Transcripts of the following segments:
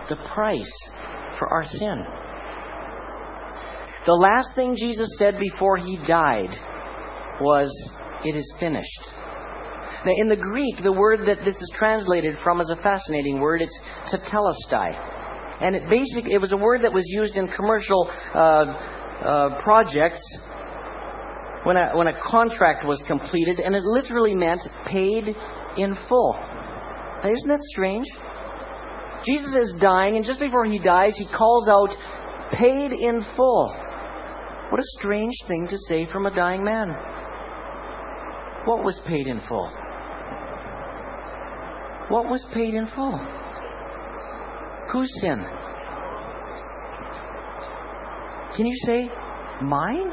the price for our sin. The last thing Jesus said before He died was, "It is finished." Now, in the Greek, the word that this is translated from is a fascinating word. It's tetelestai. And it was a word that was used in commercial projects when a contract was completed, and it literally meant paid in full. Now, isn't that strange? Jesus is dying, and just before He dies, He calls out, "Paid in full." What a strange thing to say from a dying man. What was paid in full? What was paid in full? Whose sin? Can you say, mine?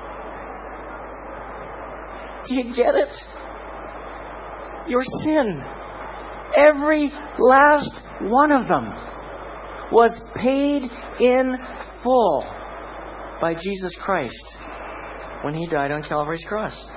Do you get it? Your sin. Every last one of them was paid in full by Jesus Christ when He died on Calvary's cross.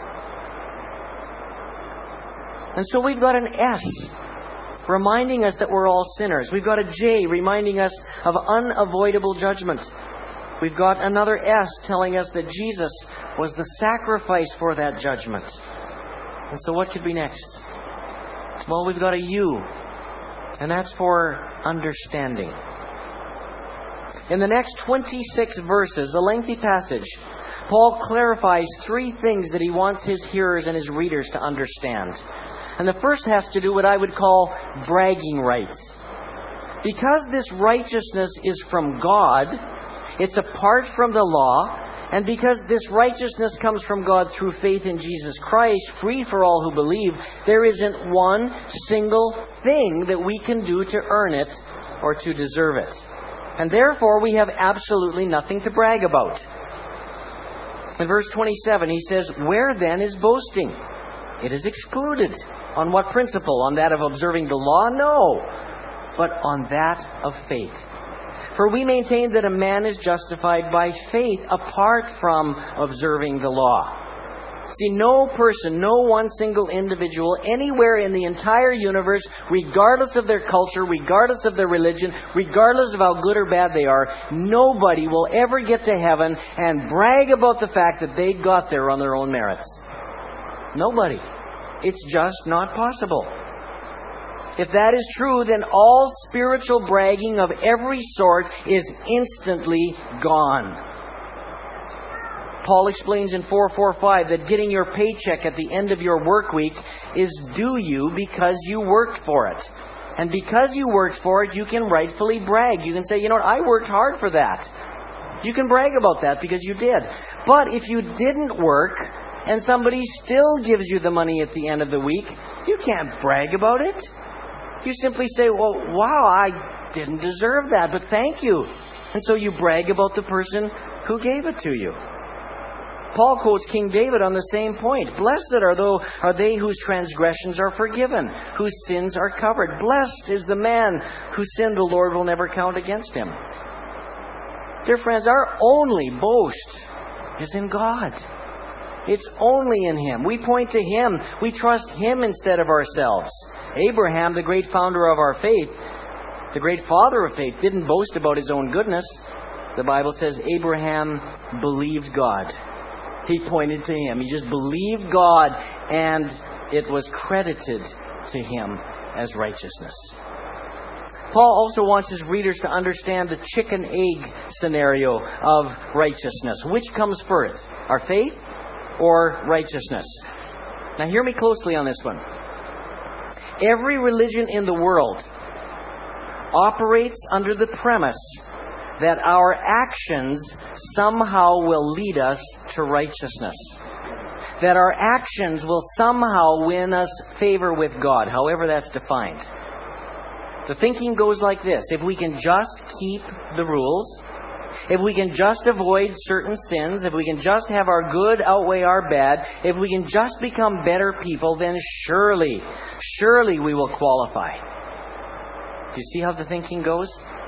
And so we've got an S reminding us that we're all sinners. We've got a J reminding us of unavoidable judgment. We've got another S telling us that Jesus was the sacrifice for that judgment. And so what could be next? Well, we've got a U, and that's for understanding. In the next 26 verses, a lengthy passage, Paul clarifies three things that he wants his hearers and his readers to understand. And the first has to do what I would call bragging rights. Because this righteousness is from God, it's apart from the law, and because this righteousness comes from God through faith in Jesus Christ, free for all who believe, there isn't one single thing that we can do to earn it or to deserve it. And therefore, we have absolutely nothing to brag about. In verse 27, he says, "Where then is boasting? It is excluded." On what principle? On that of observing the law? No, but on that of faith. For we maintain that a man is justified by faith apart from observing the law. See, no person, no one single individual anywhere in the entire universe, regardless of their culture, regardless of their religion, regardless of how good or bad they are, nobody will ever get to heaven and brag about the fact that they got there on their own merits. Nobody. It's just not possible. If that is true, then all spiritual bragging of every sort is instantly gone. Paul explains in 4:4-5 that getting your paycheck at the end of your work week is due you because you worked for it. And because you worked for it, you can rightfully brag. You can say, you know what, I worked hard for that. You can brag about that because you did. But if you didn't work and somebody still gives you the money at the end of the week, you can't brag about it. You simply say, well, wow, I didn't deserve that, but thank you. And so you brag about the person who gave it to you. Paul quotes King David on the same point. Blessed are they whose transgressions are forgiven, whose sins are covered. Blessed is the man whose sin the Lord will never count against him. Dear friends, our only boast is in God. It's only in Him. We point to Him. We trust Him instead of ourselves. Abraham, the great founder of our faith, the great father of faith, didn't boast about his own goodness. The Bible says Abraham believed God. He pointed to Him. He just believed God, and it was credited to him as righteousness. Paul also wants his readers to understand the chicken-egg scenario of righteousness. Which comes first? Our faith or righteousness? Now hear me closely on this one. Every religion in the world operates under the premise that our actions somehow will lead us to righteousness. That our actions will somehow win us favor with God, however that's defined. The thinking goes like this: if we can just keep the rules, if we can just avoid certain sins, if we can just have our good outweigh our bad, if we can just become better people, then surely we will qualify. Do you see how the thinking goes?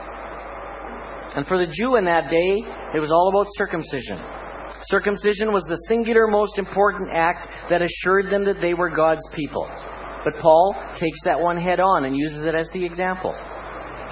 And for the Jew in that day, it was all about circumcision. Circumcision was the singular most important act that assured them that they were God's people. But Paul takes that one head on and uses it as the example.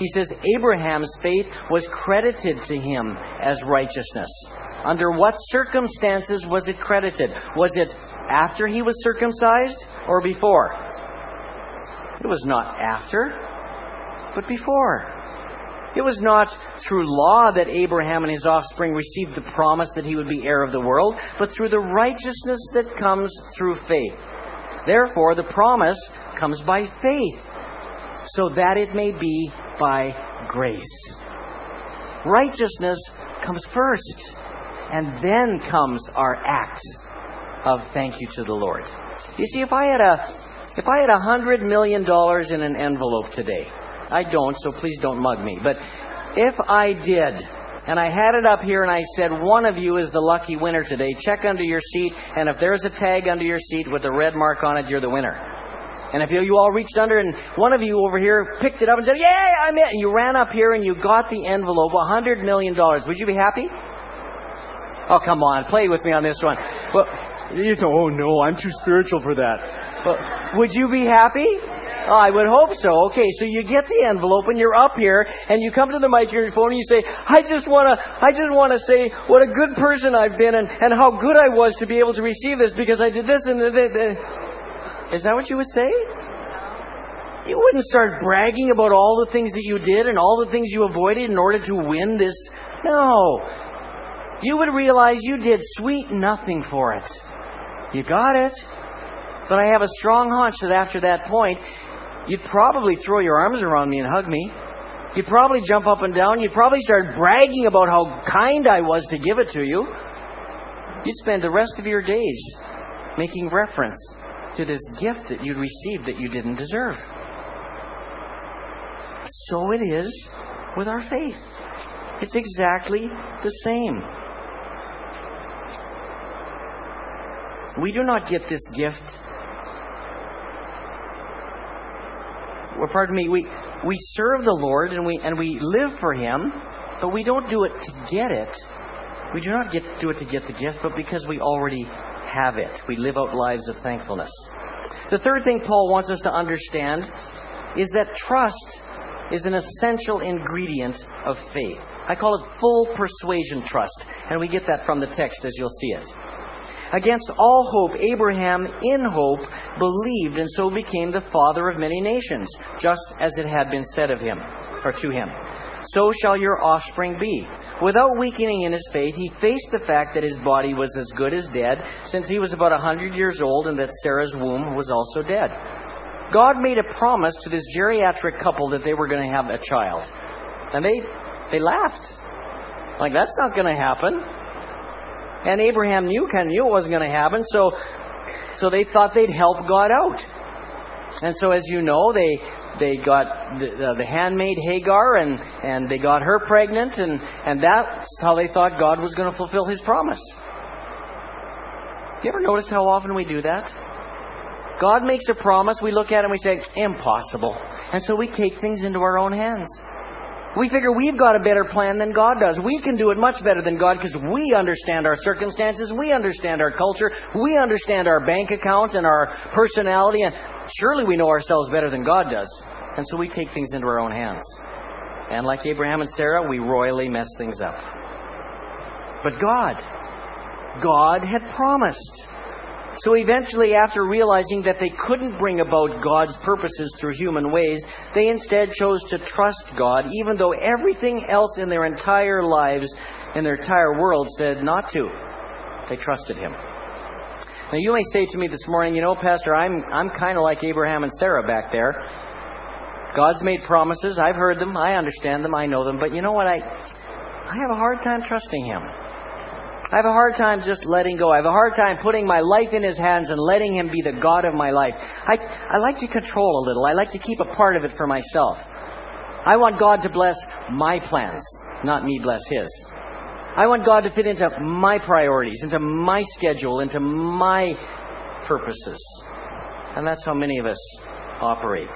He says Abraham's faith was credited to him as righteousness. Under what circumstances was it credited? Was it after he was circumcised or before? It was not after, but before. It was not through law that Abraham and his offspring received the promise that he would be heir of the world, but through the righteousness that comes through faith. Therefore, the promise comes by faith, so that it may be by grace. Righteousness comes first, and then comes our acts of thank you to the Lord. You see, if I had $100 million in an envelope today, I don't, so please don't mug me. But if I did, and I had it up here and I said, one of you is the lucky winner today, check under your seat, and if there's a tag under your seat with a red mark on it, you're the winner. And if you all reached under and one of you over here picked it up and said, yay, I'm it, and you ran up here and you got the envelope, $100 million, would you be happy? Oh, come on, play with me on this one. Well, oh no, I'm too spiritual for that. But would you be happy? Oh, I would hope so. Okay, so you get the envelope and you're up here and you come to the microphone and you say, I just want to say what a good person I've been and how good I was to be able to receive this because I did this and that. Is that what you would say? You wouldn't start bragging about all the things that you did and all the things you avoided in order to win this. No. You would realize you did sweet nothing for it. You got it. But I have a strong hunch that after that point, you'd probably throw your arms around me and hug me. You'd probably jump up and down. You'd probably start bragging about how kind I was to give it to you. You'd spend the rest of your days making reference to this gift that you'd received that you didn't deserve. So it is with our faith. It's exactly the same. We do not get this gift. Well, pardon me, we serve the Lord and we live for Him, but we don't do it to get it. We do not do it to get the gift, but because we already have it. We live out lives of thankfulness. The third thing Paul wants us to understand is that trust is an essential ingredient of faith. I call it full persuasion trust, and we get that from the text as you'll see it. Against all hope, Abraham, in hope, believed and so became the father of many nations, just as it had been said of him, or to him. So shall your offspring be. Without weakening in his faith, he faced the fact that his body was as good as dead, since he was about 100 years old and that Sarah's womb was also dead. God made a promise to this geriatric couple that they were going to have a child. And they laughed. Like, that's not going to happen. And Abraham knew it wasn't going to happen, so they thought they'd help God out. And so, as you know, they got the handmaid Hagar, and they got her pregnant, and that's how they thought God was going to fulfill His promise. You ever notice how often we do that? God makes a promise, we look at it and we say, impossible. And so we take things into our own hands. We figure we've got a better plan than God does. We can do it much better than God because we understand our circumstances, we understand our culture, we understand our bank accounts and our personality, and surely we know ourselves better than God does. And so we take things into our own hands. And like Abraham and Sarah, we royally mess things up. But God had promised. So eventually, after realizing that they couldn't bring about God's purposes through human ways, they instead chose to trust God, even though everything else in their entire lives, in their entire world, said not to. They trusted Him. Now you may say to me this morning, Pastor, I'm kind of like Abraham and Sarah back there. God's made promises. I've heard them. I understand them. I know them. But you know what? I have a hard time trusting Him. I have a hard time just letting go. I have a hard time putting my life in His hands and letting Him be the God of my life. I like to control a little. I like to keep a part of it for myself. I want God to bless my plans, not me bless His. I want God to fit into my priorities, into my schedule, into my purposes. And that's how many of us operate.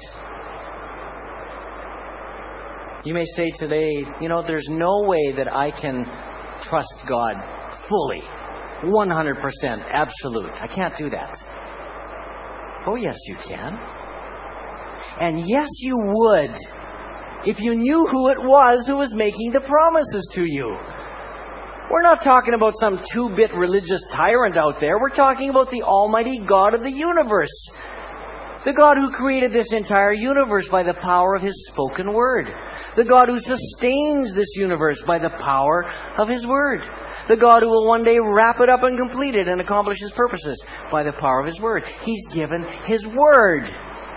You may say today, there's no way that I can trust God fully, 100%, absolute. I can't do that. Oh, yes, you can. And yes, you would if you knew who it was who was making the promises to you. We're not talking about some two-bit religious tyrant out there. We're talking about the Almighty God of the universe. The God who created this entire universe by the power of His spoken word. The God who sustains this universe by the power of His word. The God who will one day wrap it up and complete it and accomplish His purposes by the power of His word. He's given His word.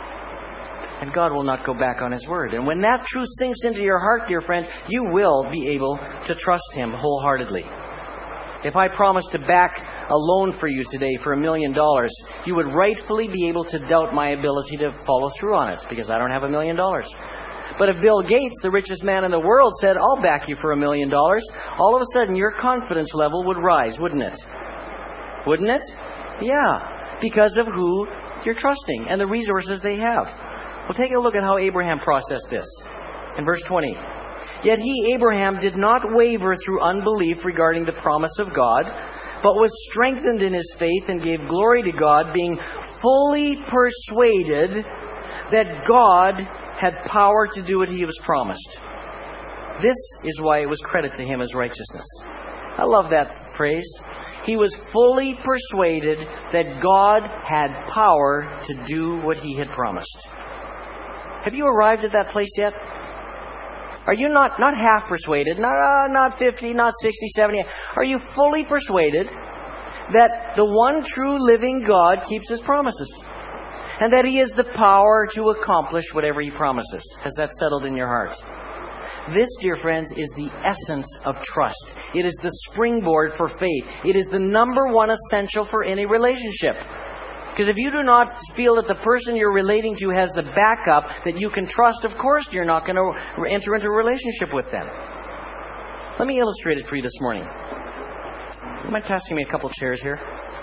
And God will not go back on His word. And when that truth sinks into your heart, dear friends, you will be able to trust Him wholeheartedly. If I promised to back a loan for you today for $1 million, you would rightfully be able to doubt my ability to follow through on it, because I don't have $1 million. But if Bill Gates, the richest man in the world, said, I'll back you for $1 million, all of a sudden your confidence level would rise, wouldn't it? Wouldn't it? Yeah, because of who you're trusting and the resources they have. Well, take a look at how Abraham processed this. In verse 20. Yet he, Abraham, did not waver through unbelief regarding the promise of God, but was strengthened in his faith and gave glory to God, being fully persuaded that God had power to do what He was promised. This is why it was credited to him as righteousness. I love that phrase. He was fully persuaded that God had power to do what He had promised. Have you arrived at that place yet? Are you not half persuaded, not 50, not 60, 70? Are you fully persuaded that the one true living God keeps His promises? And that He has the power to accomplish whatever He promises? Has that settled in your heart? This, dear friends, is the essence of trust. It is the springboard for faith. It is the number one essential for any relationship. Because if you do not feel that the person you're relating to has the backup that you can trust, of course you're not going to enter into a relationship with them. Let me illustrate it for you this morning. You mind passing me a couple chairs here?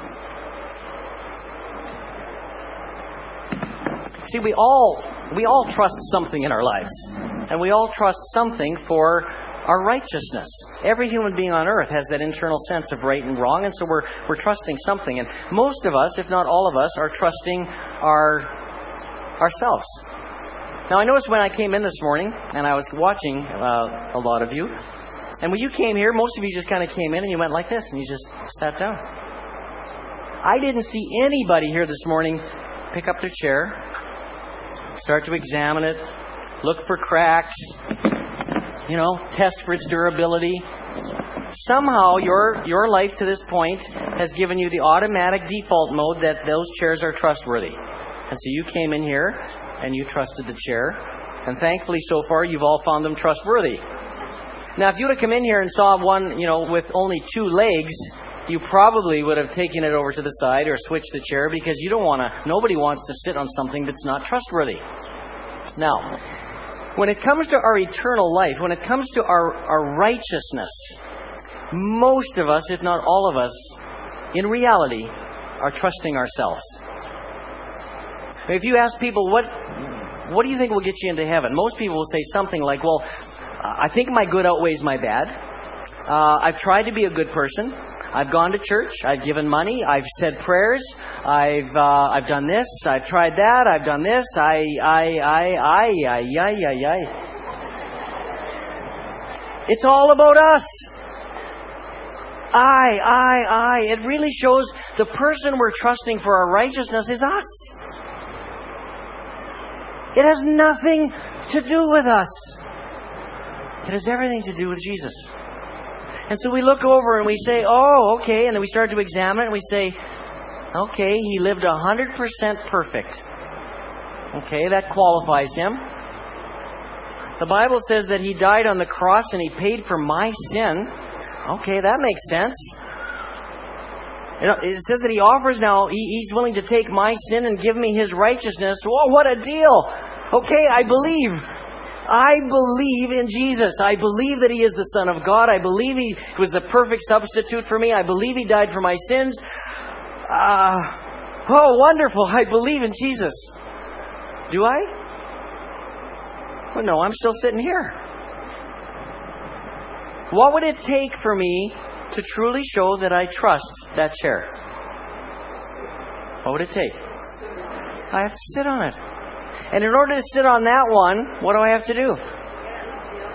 See, we all trust something in our lives. And we all trust something for our righteousness. Every human being on earth has that internal sense of right and wrong, and so we're trusting something. And most of us, if not all of us, are trusting ourselves. Now, I noticed when I came in this morning, and I was watching a lot of you, and when you came here, most of you just kind of came in and you went like this, and you just sat down. I didn't see anybody here this morning pick up their chair, start to examine it, look for cracks, test for its durability. Somehow your life to this point has given you the automatic default mode that those chairs are trustworthy. And so you came in here and you trusted the chair. And thankfully so far you've all found them trustworthy. Now if you would have come in here and saw one, with only 2 legs, you probably would have taken it over to the side or switched the chair, because nobody wants to sit on something that's not trustworthy. Now, when it comes to our eternal life, when it comes to our righteousness, most of us, if not all of us, in reality, are trusting ourselves. If you ask people, what do you think will get you into heaven? Most people will say something like, well, I think my good outweighs my bad. I've tried to be a good person. I've gone to church. I've given money. I've said prayers. I've done this. I've tried that. I've done this. It's all about us. I. It really shows the person we're trusting for our righteousness is us. It has nothing to do with us. It has everything to do with Jesus. And so we look over and we say, oh, okay. And then we start to examine it and we say, okay, He lived 100% perfect. Okay, that qualifies Him. The Bible says that He died on the cross and He paid for my sin. Okay, that makes sense. It says that He offers now, He's willing to take my sin and give me His righteousness. Whoa, what a deal. Okay, I believe in Jesus. I believe that He is the Son of God. I believe He was the perfect substitute for me. I believe He died for my sins. Oh, wonderful. I believe in Jesus. Do I? Well, no, I'm still sitting here. What would it take for me to truly show that I trust that chair? What would it take? I have to sit on it. And in order to sit on that one, what do I have to do?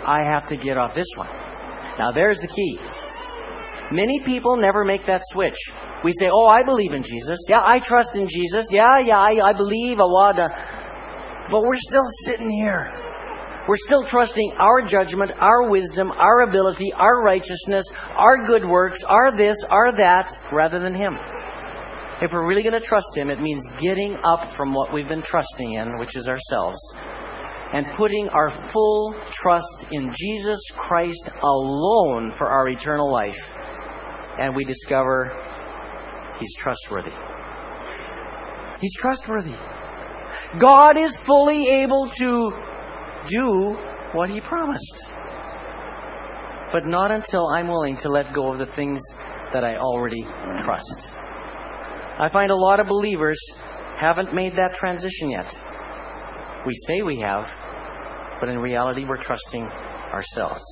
I have to get off this one. Now there's the key. Many people never make that switch. We say, oh, I believe in Jesus. Yeah, I trust in Jesus. Yeah, I believe. But we're still sitting here. We're still trusting our judgment, our wisdom, our ability, our righteousness, our good works, our this, our that, rather than Him. If we're really going to trust Him, it means getting up from what we've been trusting in, which is ourselves, and putting our full trust in Jesus Christ alone for our eternal life. And we discover He's trustworthy. He's trustworthy. God is fully able to do what He promised. But not until I'm willing to let go of the things that I already trust. I find a lot of believers haven't made that transition yet. We say we have, but in reality we're trusting ourselves.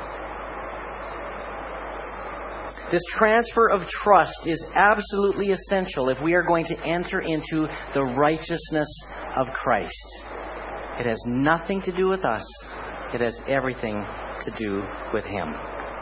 This transfer of trust is absolutely essential if we are going to enter into the righteousness of Christ. It has nothing to do with us. It has everything to do with Him.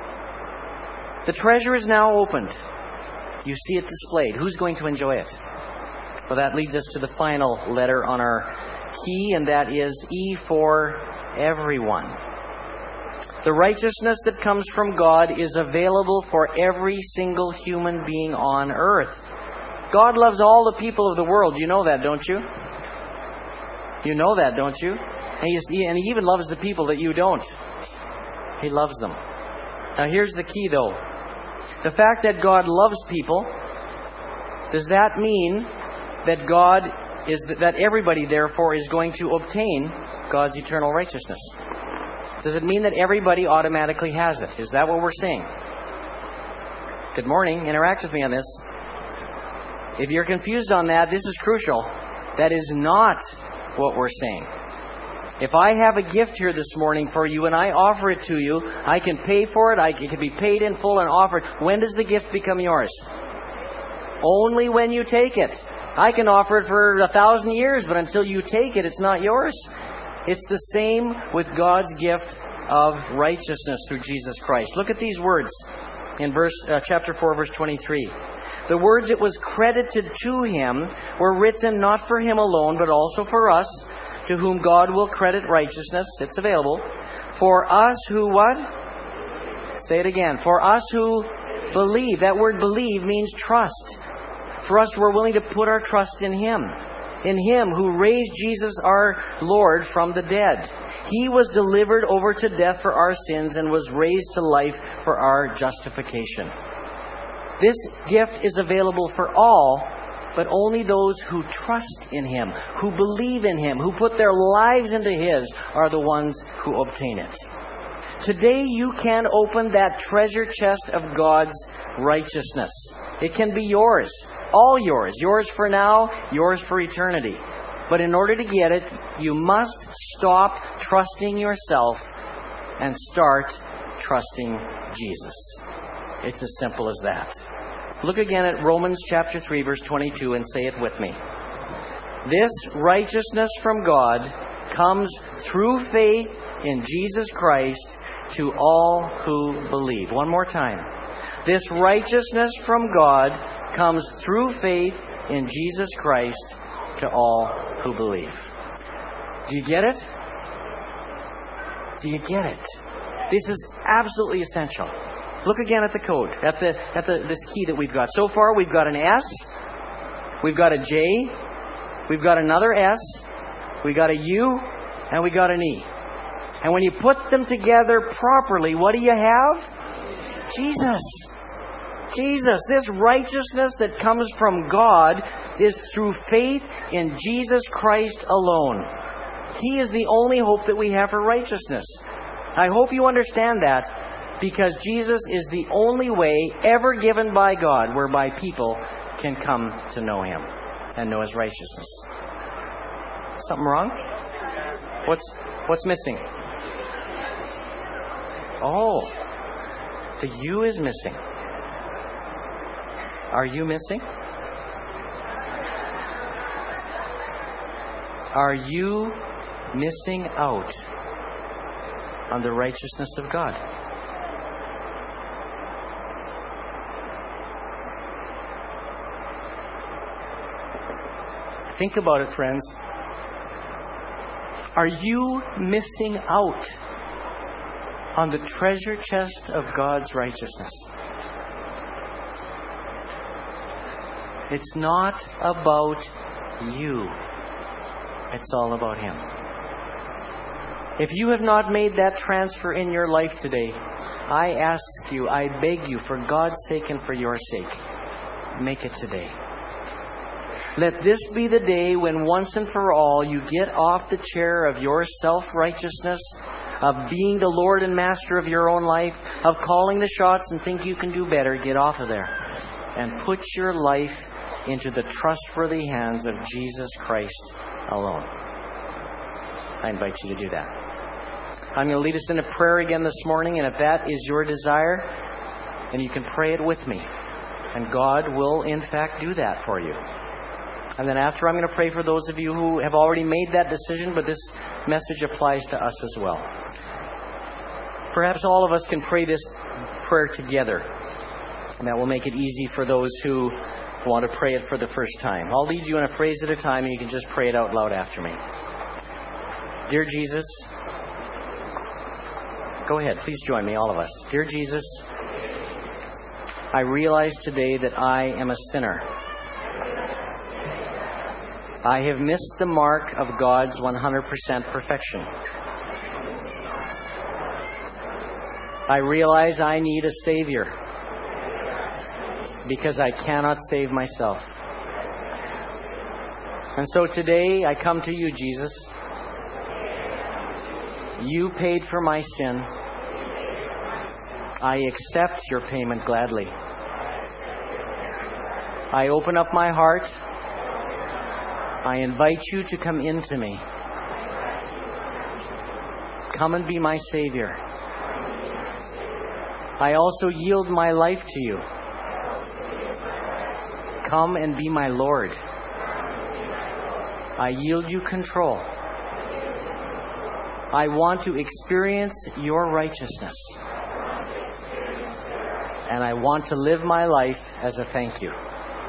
The treasure is now opened. You see it displayed. Who's going to enjoy it? Well, that leads us to the final letter on our key, and that is E for everyone. The righteousness that comes from God is available for every single human being on earth. God loves all the people of the world. You know that, don't you? You know that, don't you? And He even loves the people that you don't. He loves them. Now here's the key, though. The fact that God loves people, does that mean that that everybody, therefore, is going to obtain God's eternal righteousness? Does it mean that everybody automatically has it? Is that what we're saying? Good morning. Interact with me on this. If you're confused on that, this is crucial. That is not what we're saying. If I have a gift here this morning for you and I offer it to you, I can pay for it. It can be paid in full and offered. When does the gift become yours? Only when you take it. I can offer it for 1,000 years, but until you take it, it's not yours. It's the same with God's gift of righteousness through Jesus Christ. Look at these words in chapter 4, verse 23. The words "it was credited to Him" were written not for Him alone, but also for us, to whom God will credit righteousness. It's available. For us who what? Say it again. For us who believe. That word believe means trust. For us who are willing to put our trust in Him. In Him who raised Jesus our Lord from the dead. He was delivered over to death for our sins and was raised to life for our justification. This gift is available for all, but only those who trust in Him, who believe in Him, who put their lives into His, are the ones who obtain it. Today you can open that treasure chest of God's righteousness. It can be yours, all yours, yours for now, yours for eternity. But in order to get it, you must stop trusting yourself and start trusting Jesus. It's as simple as that. Look again at Romans chapter 3, verse 22 and say it with me. This righteousness from God comes through faith in Jesus Christ to all who believe. One more time. This righteousness from God comes through faith in Jesus Christ to all who believe. Do you get it? Do you get it? This is absolutely essential. Look again at the code, at this key that we've got. So far, we've got an S, we've got a J, we've got another S, we've got a U, and we got an E. And when you put them together properly, what do you have? Jesus. Jesus. This righteousness that comes from God is through faith in Jesus Christ alone. He is the only hope that we have for righteousness. I hope you understand that, because Jesus is the only way ever given by God whereby people can come to know Him and know His righteousness. Something wrong? What's missing? Oh, the U is missing. Are you missing? Are you missing out? on the righteousness of God. Think about it, friends. Are you missing out on the treasure chest of God's righteousness? It's not about you. It's all about Him. If you have not made that transfer in your life today, I ask you, I beg you, for God's sake and for your sake, make it today. Let this be the day when once and for all you get off the chair of your self-righteousness, of being the Lord and Master of your own life, of calling the shots and think you can do better. Get off of there and put your life into the trustworthy hands of Jesus Christ alone. I invite you to do that. I'm going to lead us in a prayer again this morning, and if that is your desire, then you can pray it with me. And God will, in fact, do that for you. And then after, I'm going to pray for those of you who have already made that decision, but this message applies to us as well. Perhaps all of us can pray this prayer together. And that will make it easy for those who want to pray it for the first time. I'll lead you in a phrase at a time, and you can just pray it out loud after me. Dear Jesus, go ahead, please join me, all of us. Dear Jesus, I realize today that I am a sinner. I have missed the mark of God's 100% perfection. I realize I need a Savior because I cannot save myself. And so today I come to you, Jesus. You paid for my sin. I accept your payment gladly. I open up my heart. I invite you to come into me. Come and be my Savior. I also yield my life to you. Come and be my Lord. I yield you control. I want to experience your righteousness. And I want to live my life as a thank you.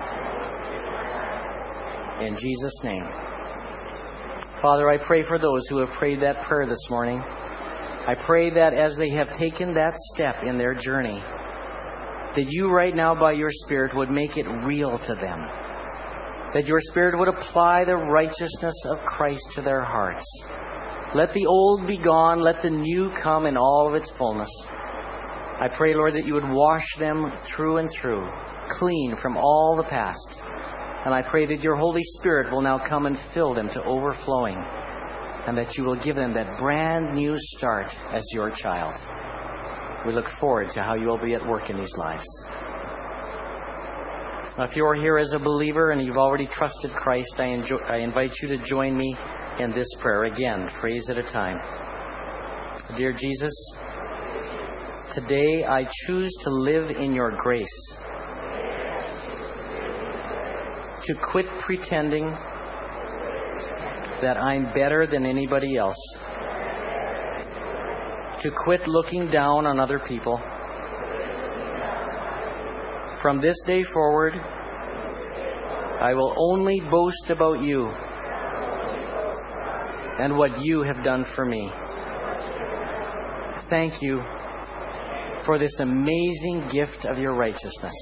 In Jesus' name. Father, I pray for those who have prayed that prayer this morning. I pray that as they have taken that step in their journey, that you right now by your Spirit would make it real to them. That your Spirit would apply the righteousness of Christ to their hearts. Let the old be gone. Let the new come in all of its fullness. I pray, Lord, that you would wash them through and through, clean from all the past. And I pray that your Holy Spirit will now come and fill them to overflowing, and that you will give them that brand new start as your child. We look forward to how you will be at work in these lives. Now, if you're here as a believer and you've already trusted Christ, I invite you to join me in this prayer again, phrase at a time. Dear Jesus, today I choose to live in your grace. To quit pretending that I'm better than anybody else. To quit looking down on other people. From this day forward, I will only boast about you and what you have done for me. Thank you for this amazing gift of your righteousness.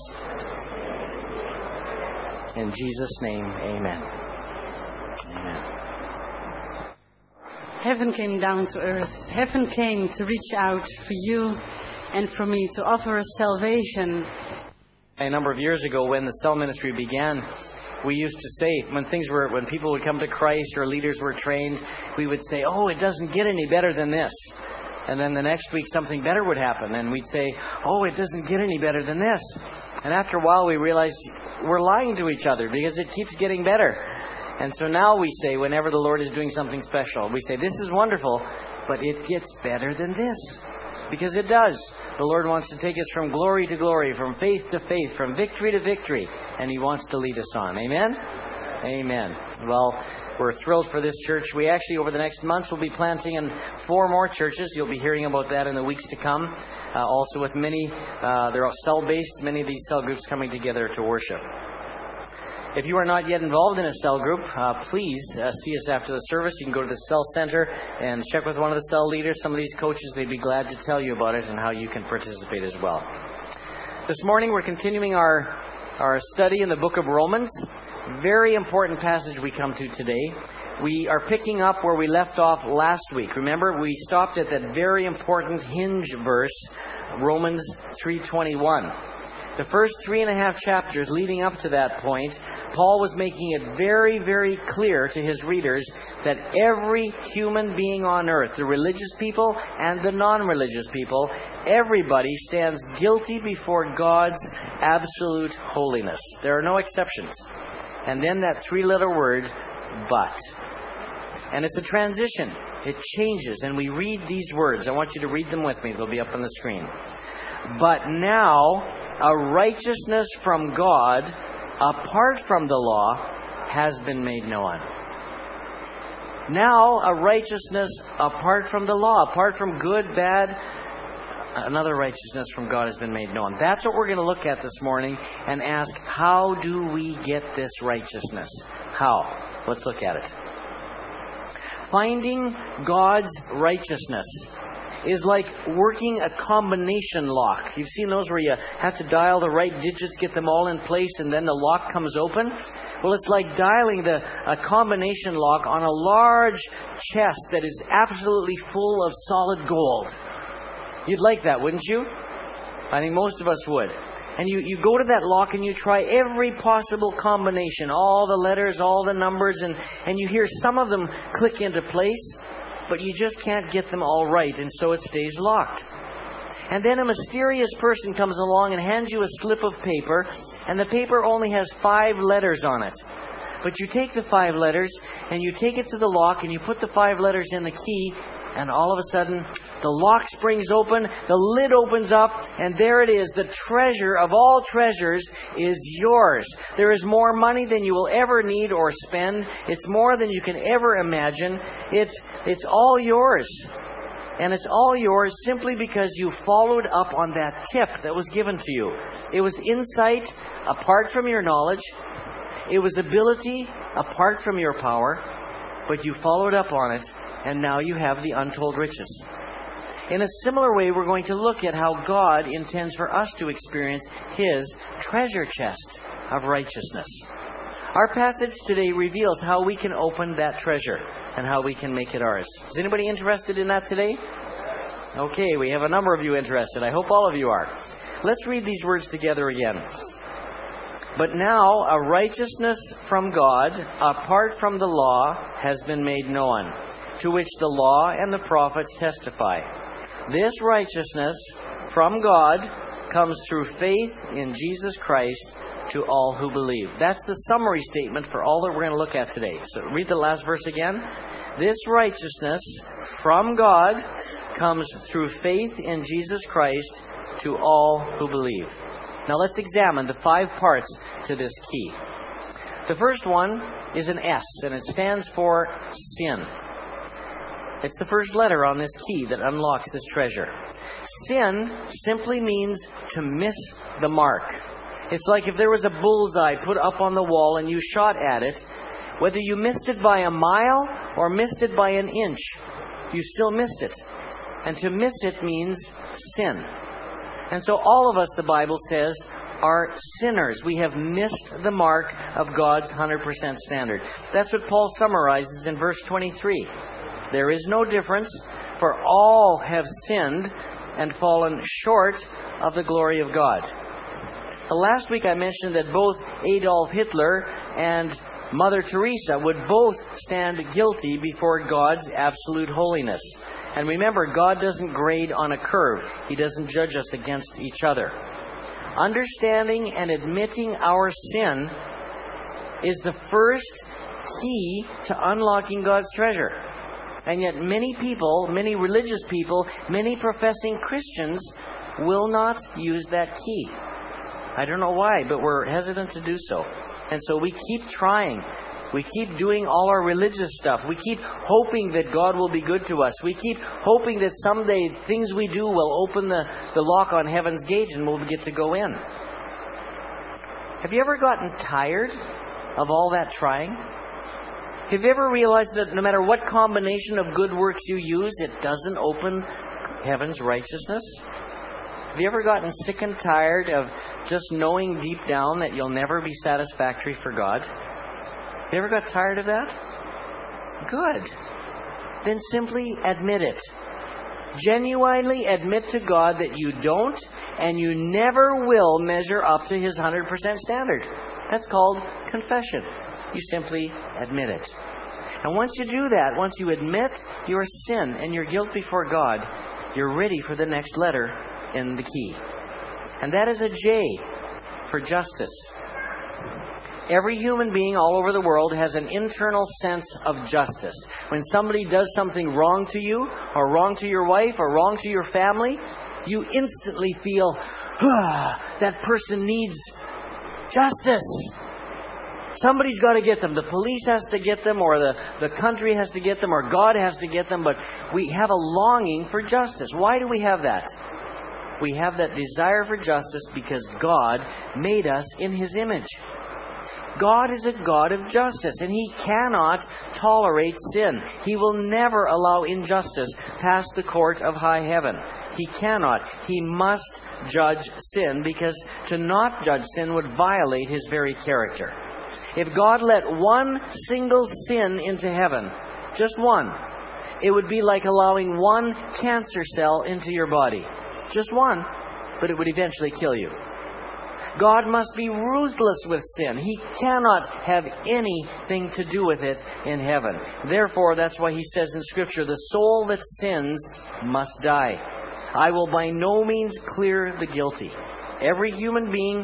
In Jesus' name, amen. Amen. Heaven came down to earth. Heaven came to reach out for you and for me, to offer us salvation. A number of years ago, when the cell ministry began, we used to say, when people would come to Christ or leaders were trained, we would say, oh, it doesn't get any better than this. And then the next week something better would happen, and we'd say, oh, it doesn't get any better than this. And after a while we realized we're lying to each other because it keeps getting better. And so now we say, whenever the Lord is doing something special, we say, this is wonderful, but it gets better than this. Because it does. The Lord wants to take us from glory to glory, from faith to faith, from victory to victory, and He wants to lead us on. Amen? Amen. Well, we're thrilled for this church. We actually, over the next months, will be planting in 4 more churches. You'll be hearing about that in the weeks to come. Also with many, they're all cell-based, many of these cell groups coming together to worship. If you are not yet involved in a cell group, please see us after the service. You can go to the cell center and check with one of the cell leaders. Some of these coaches, they'd be glad to tell you about it and how you can participate as well. This morning, we're continuing our study in the book of Romans. Very important passage we come to today. We are picking up where we left off last week. Remember, we stopped at that very important hinge verse, Romans 3:21. The first 3.5 chapters leading up to that point, Paul was making it very, very clear to his readers that every human being on earth, the religious people and the non-religious people, everybody stands guilty before God's absolute holiness. There are no exceptions. And then that 3-letter word, but. And it's a transition. It changes. And we read these words. I want you to read them with me. They'll be up on the screen. But now, a righteousness from God, apart from the law, has been made known. Now, a righteousness apart from the law, apart from good, bad, another righteousness from God has been made known. That's what we're going to look at this morning and ask, how do we get this righteousness? How? Let's look at it. Finding God's righteousness is like working a combination lock. You've seen those where you have to dial the right digits, get them all in place, and then the lock comes open? Well, it's like dialing a combination lock on a large chest that is absolutely full of solid gold. You'd like that, wouldn't you? I think most of us would. And you go to that lock and you try every possible combination, all the letters, all the numbers, and you hear some of them click into place, but you just can't get them all right, and so it stays locked. And then a mysterious person comes along and hands you a slip of paper, and the paper only has 5 letters on it. But you take the 5 letters, and you take it to the lock, and you put the 5 letters in the key, and all of a sudden, the lock springs open, the lid opens up, and there it is. The treasure of all treasures is yours. There is more money than you will ever need or spend. It's more than you can ever imagine. It's all yours. And it's all yours simply because you followed up on that tip that was given to you. It was insight apart from your knowledge. It was ability apart from your power. But you followed up on it, and now you have the untold riches. In a similar way, we're going to look at how God intends for us to experience His treasure chest of righteousness. Our passage today reveals how we can open that treasure and how we can make it ours. Is anybody interested in that today? Okay, we have a number of you interested. I hope all of you are. Let's read these words together again. But now a righteousness from God, apart from the law, has been made known, to which the law and the prophets testify. This righteousness from God comes through faith in Jesus Christ to all who believe. That's the summary statement for all that we're going to look at today. So read the last verse again. This righteousness from God comes through faith in Jesus Christ to all who believe. Now let's examine the 5 parts to this key. The first one is an S, and it stands for sin. It's the first letter on this key that unlocks this treasure. Sin simply means to miss the mark. It's like if there was a bullseye put up on the wall and you shot at it, whether you missed it by a mile or missed it by an inch, you still missed it. And to miss it means sin. And so all of us, the Bible says, are sinners. We have missed the mark of God's 100% standard. That's what Paul summarizes in verse 23. There is no difference, for all have sinned and fallen short of the glory of God. Last week I mentioned that both Adolf Hitler and Mother Teresa would both stand guilty before God's absolute holiness. And remember, God doesn't grade on a curve. He doesn't judge us against each other. Understanding and admitting our sin is the first key to unlocking God's treasure. And yet many people, many religious people, many professing Christians will not use that key. I don't know why, but we're hesitant to do so. And so we keep trying. We keep doing all our religious stuff. We keep hoping that God will be good to us. We keep hoping that someday things we do will open the lock on heaven's gate and we'll get to go in. Have you ever gotten tired of all that trying? Have you ever realized that no matter what combination of good works you use, it doesn't open heaven's righteousness? Have you ever gotten sick and tired of just knowing deep down that you'll never be satisfactory for God? Have you ever got tired of that? Good. Then simply admit it. Genuinely admit to God that you don't and you never will measure up to His 100% standard. That's called confession. You simply admit it. And once you do that, once you admit your sin and your guilt before God, you're ready for the next letter in the key. And that is a J for justice. Every human being all over the world has an internal sense of justice. When somebody does something wrong to you, or wrong to your wife, or wrong to your family, you instantly feel, that person needs justice. Somebody's got to get them. The police has to get them, or the country has to get them, or God has to get them. But we have a longing for justice. Why do we have that? We have that desire for justice because God made us in His image. God is a God of justice, and He cannot tolerate sin. He will never allow injustice past the court of high heaven. He cannot. He must judge sin, because to not judge sin would violate His very character. If God let one single sin into heaven, just one, it would be like allowing one cancer cell into your body. Just one, but it would eventually kill you. God must be ruthless with sin. He cannot have anything to do with it in heaven. Therefore, that's why He says in Scripture, the soul that sins must die. I will by no means clear the guilty. Every human being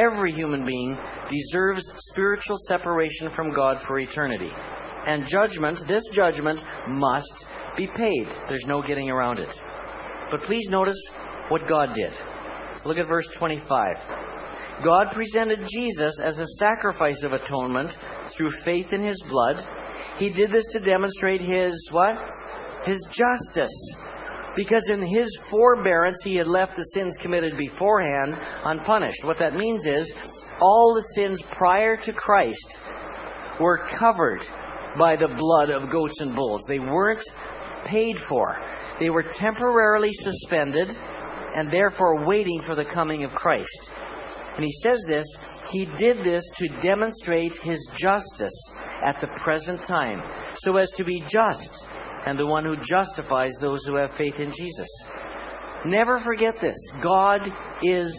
deserves spiritual separation from God for eternity. And judgment, this judgment, must be paid. There's no getting around it. But please notice what God did. Look at verse 25. God presented Jesus as a sacrifice of atonement through faith in His blood. He did this to demonstrate His what? His justice. Because in His forbearance, He had left the sins committed beforehand unpunished. What that means is, all the sins prior to Christ were covered by the blood of goats and bulls. They weren't paid for. They were temporarily suspended and therefore waiting for the coming of Christ. And He says this, He did this to demonstrate His justice at the present time, so as to be just and the one who justifies those who have faith in Jesus. Never forget this. God is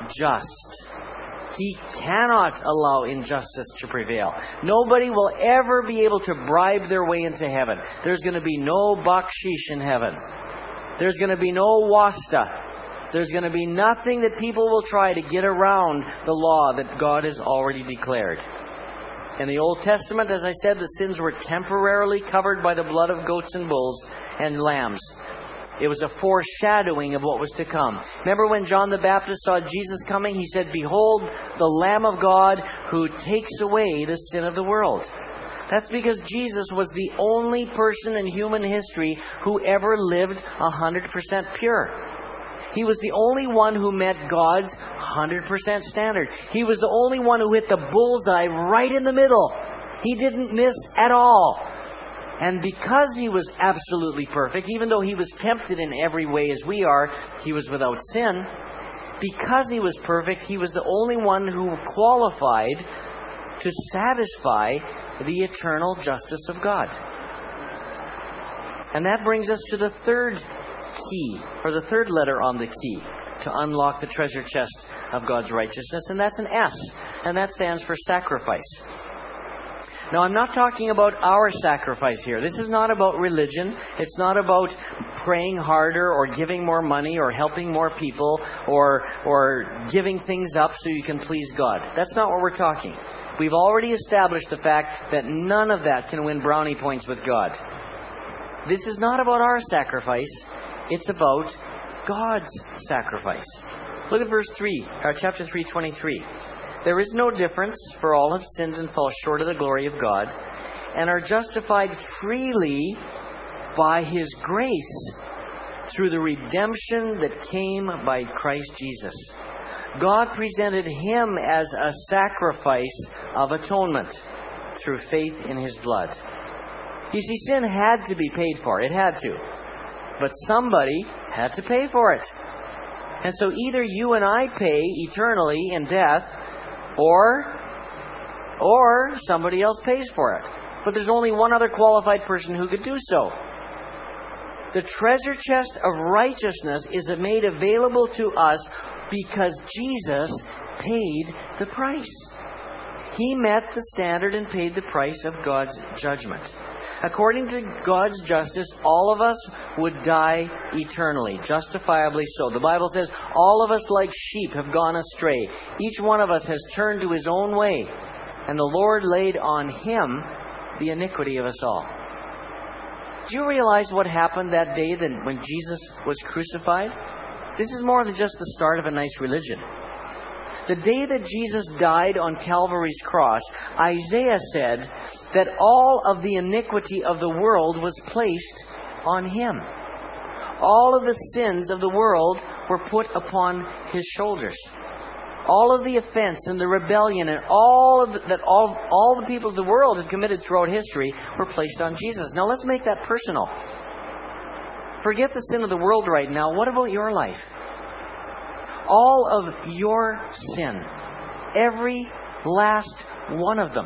just. He cannot allow injustice to prevail. Nobody will ever be able to bribe their way into heaven. There's going to be no bakshish in heaven. There's going to be no wasta. There's going to be nothing that people will try to get around the law that God has already declared. In the Old Testament, as I said, the sins were temporarily covered by the blood of goats and bulls and lambs. It was a foreshadowing of what was to come. Remember when John the Baptist saw Jesus coming? He said, "Behold, the Lamb of God who takes away the sin of the world." That's because Jesus was the only person in human history who ever lived 100% pure. He was the only one who met God's 100% standard. He was the only one who hit the bullseye right in the middle. He didn't miss at all. And because He was absolutely perfect, even though He was tempted in every way as we are, He was without sin. Because He was perfect, He was the only one who qualified to satisfy the eternal justice of God. And that brings us to the third key, or the third letter on the key, to unlock the treasure chest of God's righteousness, and that's an S, and that stands for sacrifice. Now, I'm not talking about our sacrifice here. This is not about religion. It's not about praying harder or giving more money or helping more people or giving things up so you can please God. That's not what we're talking. We've already established the fact that none of that can win brownie points with God. This is not about our sacrifice. It's about God's sacrifice. Look at verse 3, or chapter 3:23. There is no difference, for all have sinned and fall short of the glory of God, and are justified freely by His grace through the redemption that came by Christ Jesus. God presented Him as a sacrifice of atonement through faith in His blood. You see, sin had to be paid for. It had to. But somebody had to pay for it. And so either you and I pay eternally in death, or somebody else pays for it. But there's only one other qualified person who could do so. The treasure chest of righteousness is made available to us because Jesus paid the price. He met the standard and paid the price of God's judgment. According to God's justice, all of us would die eternally, justifiably so. The Bible says, all of us like sheep have gone astray. Each one of us has turned to his own way, and the Lord laid on Him the iniquity of us all. Do you realize what happened that day when Jesus was crucified? This is more than just the start of a nice religion. The day that Jesus died on Calvary's cross, Isaiah said that all of the iniquity of the world was placed on Him. All of the sins of the world were put upon His shoulders. All of the offense and the rebellion and all the people of the world had committed throughout history were placed on Jesus. Now let's make that personal. Forget the sin of the world right now. What about your life? All of your sin. Every last one of them.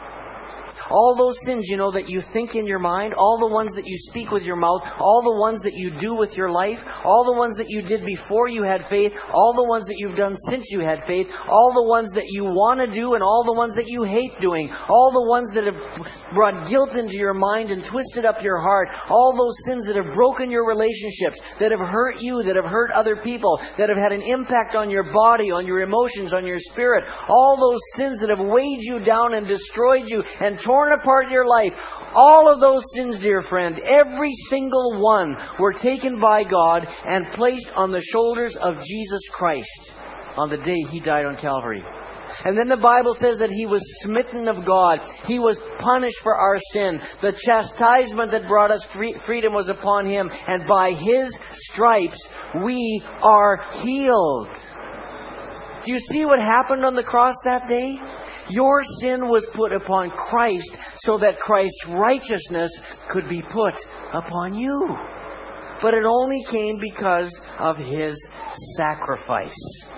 All those sins, that you think in your mind, all the ones that you speak with your mouth, all the ones that you do with your life, all the ones that you did before you had faith, all the ones that you've done since you had faith, all the ones that you want to do and all the ones that you hate doing, all the ones that have brought guilt into your mind and twisted up your heart, all those sins that have broken your relationships, that have hurt you, that have hurt other people, that have had an impact on your body, on your emotions, on your spirit, all those sins that have weighed you down and destroyed you and torn apart your life. All of those sins, dear friend, every single one were taken by God and placed on the shoulders of Jesus Christ on the day He died on Calvary. And then the Bible says that He was smitten of God. He was punished for our sin. The chastisement that brought us freedom was upon Him. And by His stripes we are healed. Do you see what happened on the cross that day? Your sin was put upon Christ so that Christ's righteousness could be put upon you. But it only came because of His sacrifice.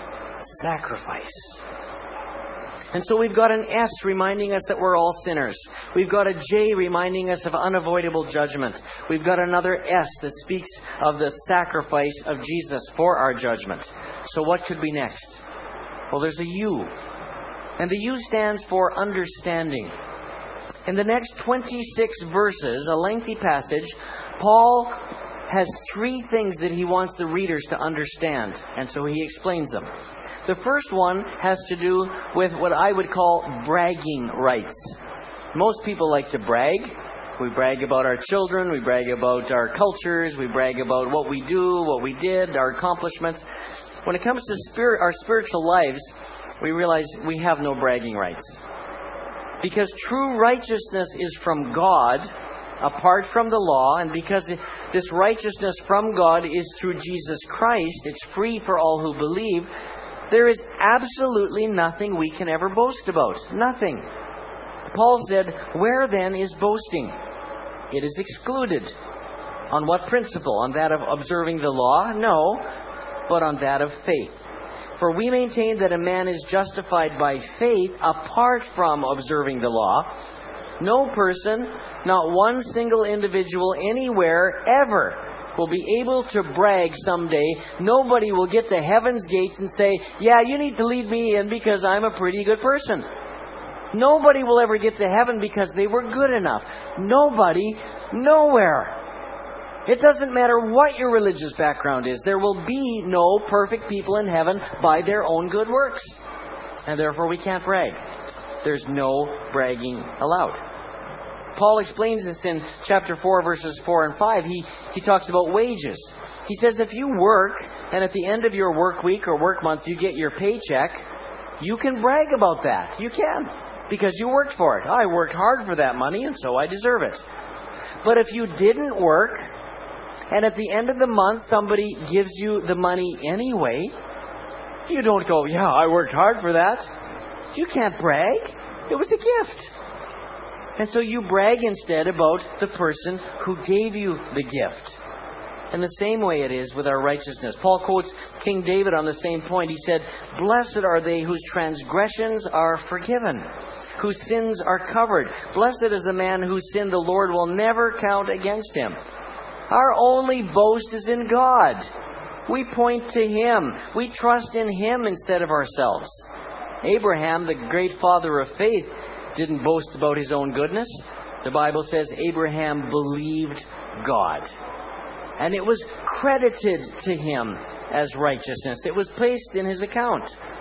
Sacrifice. And so we've got an S reminding us that we're all sinners. We've got a J reminding us of unavoidable judgment. We've got another S that speaks of the sacrifice of Jesus for our judgment. So what could be next? Well, there's a U. And the U stands for understanding. In the next 26 verses, a lengthy passage, Paul has 3 things that he wants the readers to understand. And so he explains them. The first one has to do with what I would call bragging rights. Most people like to brag. We brag about our children. We brag about our cultures. We brag about what we do, what we did, our accomplishments. When it comes to our spiritual lives, we realize we have no bragging rights. Because true righteousness is from God, apart from the law, and because this righteousness from God is through Jesus Christ, it's free for all who believe, there is absolutely nothing we can ever boast about. Nothing. Paul said, where then is boasting? It is excluded. On what principle? On that of observing the law? No, but on that of faith. For we maintain that a man is justified by faith apart from observing the law. No person, not one single individual anywhere ever will be able to brag someday. Nobody will get to heaven's gates and say, yeah, you need to lead me in because I'm a pretty good person. Nobody will ever get to heaven because they were good enough. Nobody, nowhere. It doesn't matter what your religious background is. There will be no perfect people in heaven by their own good works. And therefore we can't brag. There's no bragging allowed. Paul explains this in chapter 4, verses 4 and 5. He talks about wages. He says if you work, and at the end of your work week or work month you get your paycheck, you can brag about that. You can. Because you worked for it. I worked hard for that money, and so I deserve it. But if you didn't work, and at the end of the month somebody gives you the money anyway, you don't go, yeah, I worked hard for that. You can't brag. It was a gift. And so you brag instead about the person who gave you the gift. And the same way it is with our righteousness. Paul quotes King David on the same point. He said, "Blessed are they whose transgressions are forgiven, whose sins are covered. Blessed is the man whose sin the Lord will never count against him." Our only boast is in God. We point to Him. We trust in Him instead of ourselves. Abraham, the great father of faith, didn't boast about his own goodness. The Bible says Abraham believed God. And it was credited to him as righteousness. It was placed in his account.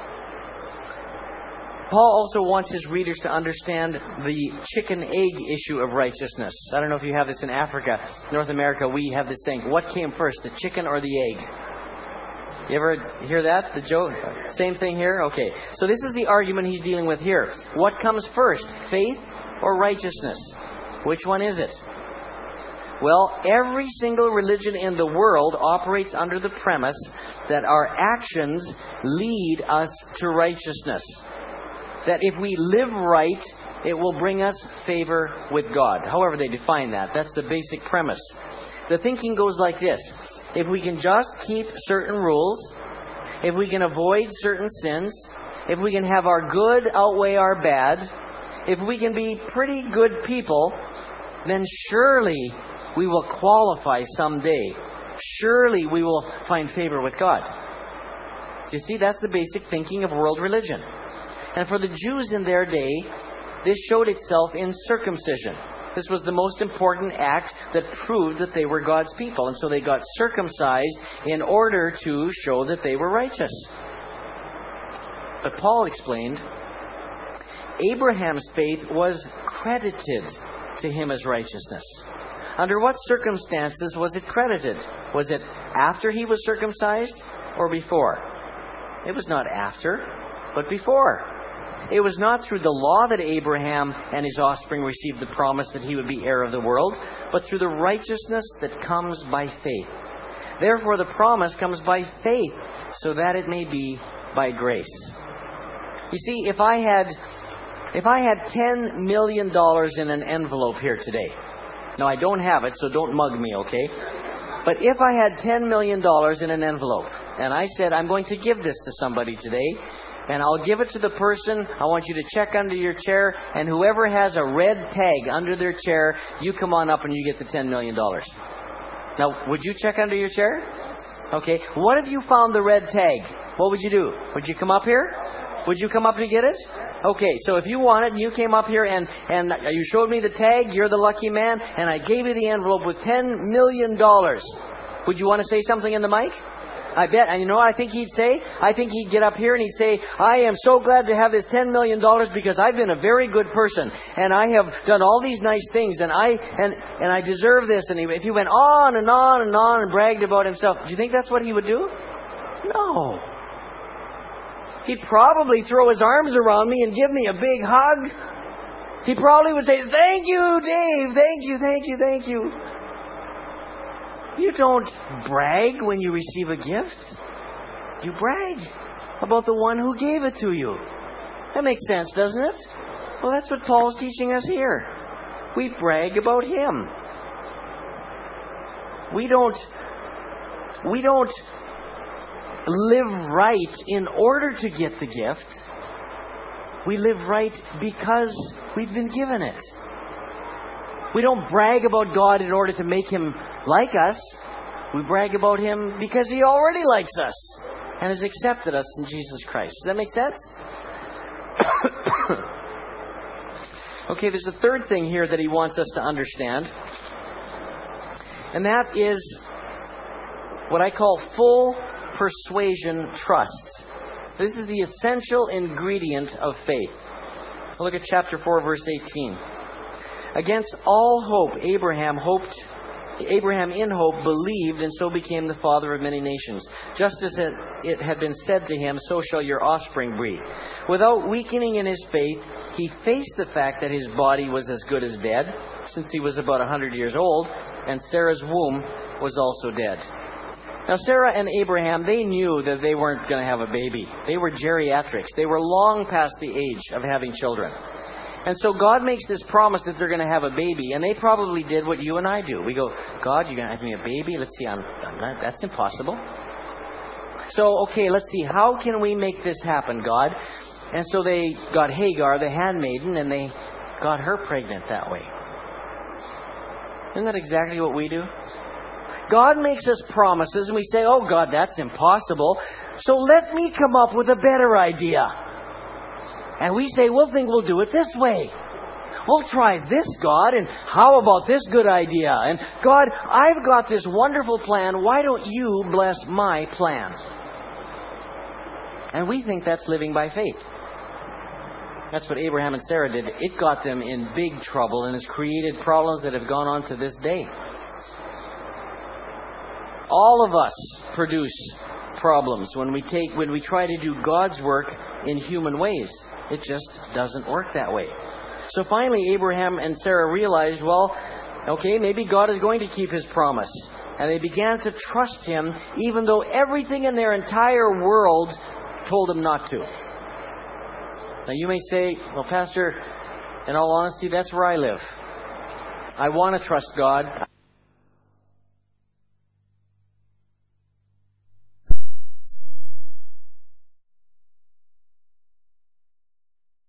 Paul also wants his readers to understand the chicken-egg issue of righteousness. I don't know if you have this in Africa. North America, we have this saying, what came first, the chicken or the egg? You ever hear that? The joke? Same thing here? Okay. So this is the argument he's dealing with here. What comes first, faith or righteousness? Which one is it? Well, every single religion in the world operates under the premise that our actions lead us to righteousness. That if we live right, it will bring us favor with God. However they define that. That's the basic premise. The thinking goes like this. If we can just keep certain rules, if we can avoid certain sins, if we can have our good outweigh our bad, if we can be pretty good people, then surely we will qualify someday. Surely we will find favor with God. You see, that's the basic thinking of world religion. And for the Jews in their day, this showed itself in circumcision. This was the most important act that proved that they were God's people. And so they got circumcised in order to show that they were righteous. But Paul explained, Abraham's faith was credited to him as righteousness. Under what circumstances was it credited? Was it after he was circumcised or before? It was not after, but before. It was not through the law that Abraham and his offspring received the promise that he would be heir of the world, but through the righteousness that comes by faith. Therefore, the promise comes by faith, so that it may be by grace. You see, if I had $10 million in an envelope here today, now I don't have it, so don't mug me, okay? But if I had $10 million in an envelope, and I said, I'm going to give this to somebody today, and I'll give it to the person, I want you to check under your chair, and whoever has a red tag under their chair, you come on up and you get the $10 million. Now, would you check under your chair? Okay. What if you found the red tag? What would you do? Would you come up here? Would you come up to get it? Okay, so if you want it, and you came up here and you showed me the tag, you're the lucky man, and I gave you the envelope with $10 million. Would you want to say something in the mic? I bet. And you know what I think he'd say? I think he'd get up here and he'd say, I am so glad to have this $10 million because I've been a very good person and I have done all these nice things and I deserve this. And if he went on and on and on and bragged about himself, do you think that's what he would do? No. He'd probably throw his arms around me and give me a big hug. He probably would say, thank you, Dave. Thank you, thank you, thank you. You don't brag when you receive a gift. You brag about the one who gave it to you. That makes sense, doesn't it? Well, that's what Paul's teaching us here. We brag about Him. We don't live right in order to get the gift. We live right because we've been given it. We don't brag about God in order to make Him like us. We brag about Him because He already likes us and has accepted us in Jesus Christ. Does that make sense? Okay, there's a third thing here that he wants us to understand. And that is what I call full persuasion trust. This is the essential ingredient of faith. Look at chapter 4, verse 18. Against all hope, Abraham in hope believed, and so became the father of many nations. Just as it had been said to him, so shall your offspring be. Without weakening in his faith, he faced the fact that his body was as good as dead, since he was about 100 years old, and Sarah's womb was also dead. Now, Sarah and Abraham, they knew that they weren't going to have a baby. They were geriatrics. They were long past the age of having children. And so God makes this promise that they're going to have a baby, and they probably did what you and I do. We go, God, you're going to have me a baby? Let's see, that's impossible. So, okay, let's see, how can we make this happen, God? And so they got Hagar, the handmaiden, and they got her pregnant that way. Isn't that exactly what we do? God makes us promises, and we say, oh, God, that's impossible. So let me come up with a better idea. And we say, we'll do it this way. We'll try this, God, and how about this good idea? And God, I've got this wonderful plan. Why don't you bless my plan? And we think that's living by faith. That's what Abraham and Sarah did. It got them in big trouble and has created problems that have gone on to this day. All of us produce problems when we try to do God's work in human ways. It just doesn't work that way. So finally, Abraham and Sarah realized, well, okay, maybe God is going to keep His promise. And they began to trust Him, even though everything in their entire world told them not to. Now you may say, well, Pastor, in all honesty, that's where I live. I want to trust God.